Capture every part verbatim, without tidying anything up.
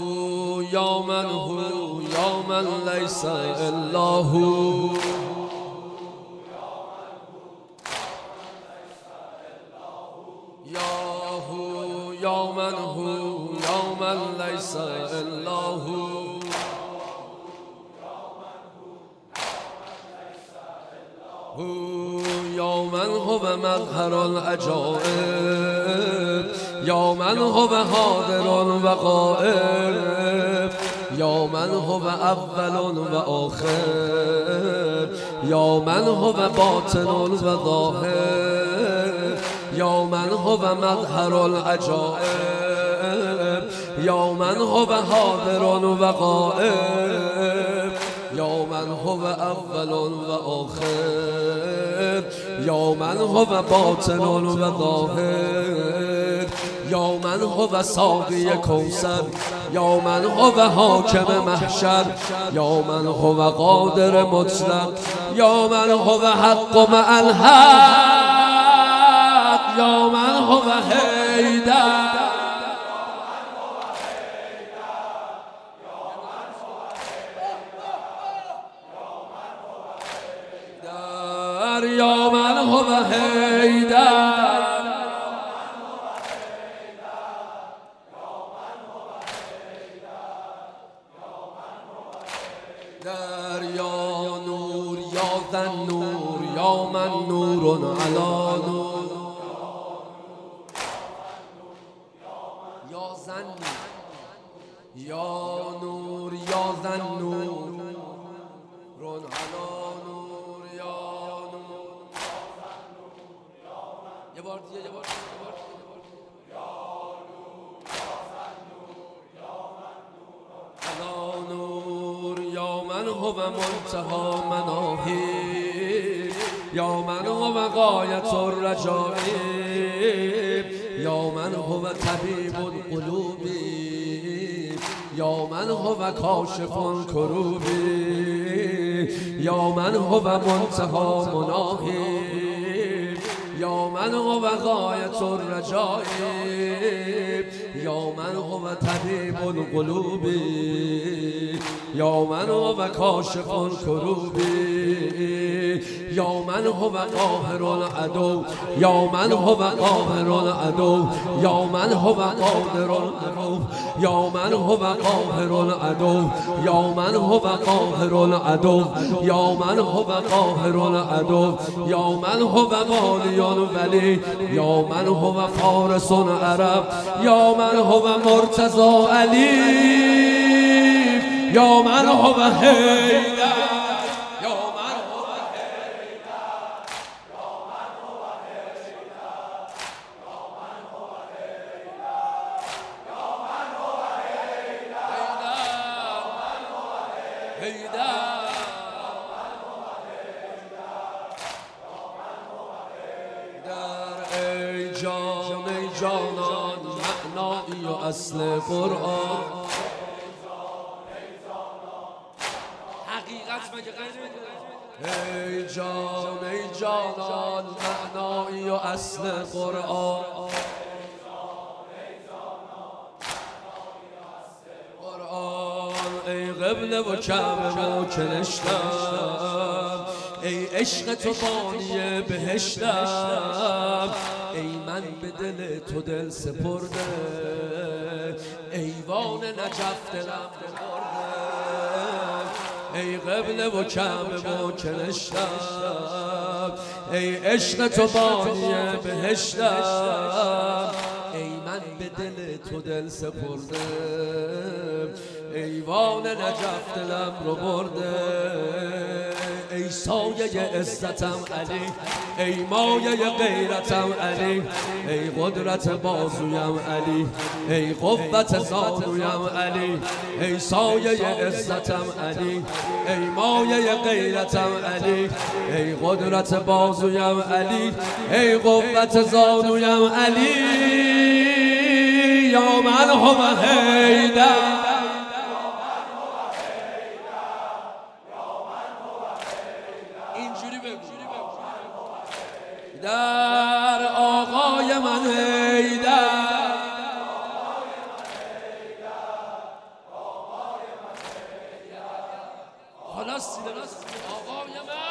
هو یا من هو یا من لیس الا هو یا هو یا من هو یا من لیس الا هو یا من هو مظهر العجائب یا من هو حاضر و غائب یا من هو اول و آخر یا من هو باطن و ظاهر یا من هو مظهر العجائب یا من هو حاضر و غائب یا من هو اول و آخر یا من هو باطن و ظاهر یا من هو ساقی کوثر یا من هو حاکم محشر یا من هو قادر مطلق یا من هو حق مع الحق یا من هو حیدر یا من هو حیدر در یا نور یا ذن نور یا من نور علی نور یا ذن یا نور یا ذن نور رون علی نور یا نور یه بار دیگه یه بار دیگه یا نور یا ذن نور یا من نور علی نور یا من هو منتهی مناهی یا من هو غایت الرجاء یا من هو طبیب القلوب یا من هو کاشف الکروب یا من هو منتهی مناهی یا من هو غایت الرجاء یا من هو طبیب القلوب یا من هو کاشف الکروب یا من هو قاهر العدو یا من هو قاهر العدو یا من هو قادر العدو یا من هو قاهر العدو یا من هو قاهر العدو یا من هو قاهر العدو یا من هو والی ولی یا من هو فارس عرب یا من هو مرتضی علی یا من هو حیدر ای جان ای جانان معنایی و اصل قرآن حقیقت مگه غیر ای جان ای جانان معنایی و اصل قرآن قرآن ای قبله و کعبه و کنشتم ای عشق تو بانی بهشتم ای من به دل تو دل سپرده ایوان نجف دلم ببرده ای قبله و کعبه و کنشتم ای عشق تو بانی بهشتم ای من به دل تو دل سپرده ایوان نجف دلم رو برده ای سایه عزتم علی ای مایه غیرتم علی ای قدرت بازویم علی ای قوت زانویم علی ای سایه عزتم علی ای مایه غیرتم علی ای قدرت بازویم علی ای قوت زانویم علی یا من هو حیدر در آقای من حیدر راست راست آقای من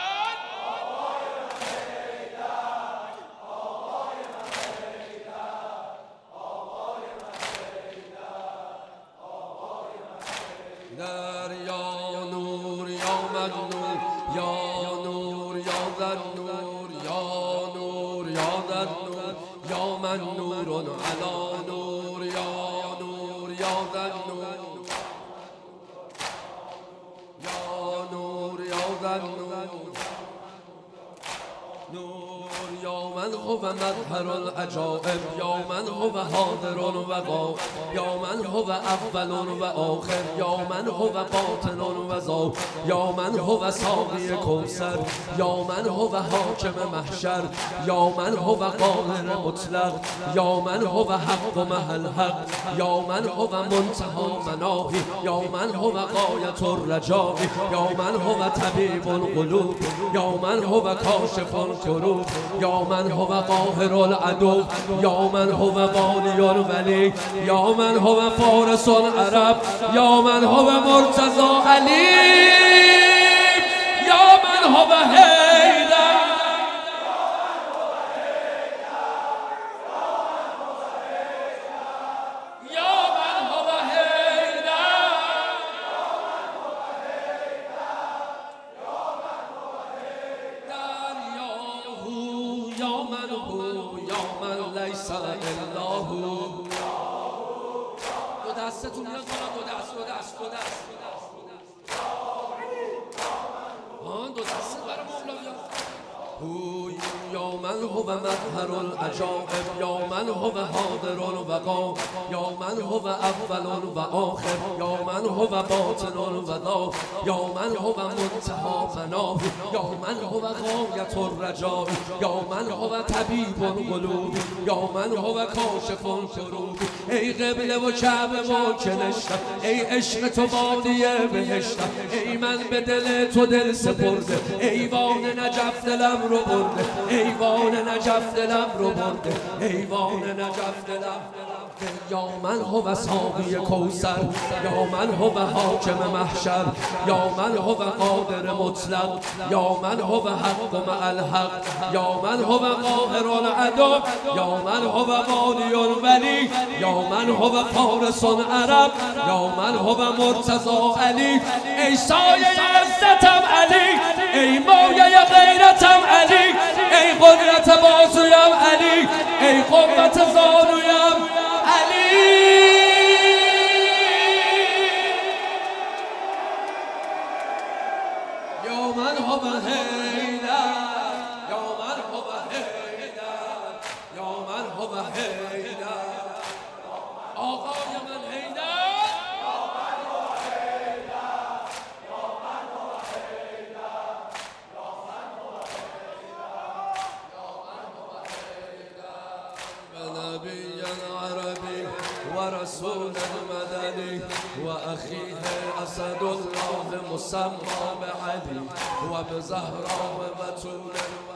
یا نور یا من نور یا نور یا در نور یا نور یا در نور یا من نور علی نور یا نور یا در نور یا نور یا در نور نور یا من هو مظهر العجائب یا من هو حاضر و غائب یا من هو اول و آخر یا من هو باطن و ظاهر یا من هو ساقی کوثر یا من هو حاکم محشر یا من هو قاهر مطلق یا من هو حق و محل حق یا من هو منتهی مناهی یا من هو غایت الرجاء یا من هو طبیب القلوب یا من هو کاشف الکروب یا من هو قاهر العدو یا من هو والی الولی یا من هو فارس العرب یا من هو مرتضی علی یا من هو حیدر یا من هو حیدر یا من هو یا من لیس الا هو دو دستتون بیاد بالا دو دست دو دست دو دست آن دو دست برای مولا بیاد هو یا من هو مظهر العجائب یا من هو حاضر و غائب یا من هو اول و آخر یا من هو باطن و ظاهر یا من هو منتهی مناهی یا من هو غایت الرجاء یا من هو طبیب القلوب یا من هو کاشف الکروب ای قبله و کعبه و کنشتم ای عشق تو بادیه بهشتم ای من به دل تو دل سپرده ایوان نجف دلم رو برده ایوان نجف دلم رو برده ایوان نجف دلم یا من هو ساقی کوثر یا من هو حاکم محشر یا من هو قادر مطلق یا من هو حق و مع الحق یا من هو قاهر العدو یا من هو والی الولی یا من هو فارس العرب یا من هو مرتضی علی ای سایه عزتم علی ای مایه غیرتم علی ای قدرت بازویم علی ای قوت زانویم علی یا من هو حیدر یا من هو حیدر یا من هو حیدر آقای من حیدر عربي ورسول مدني وأخيه أسد الله مسمى بعلي وبزهراء بتول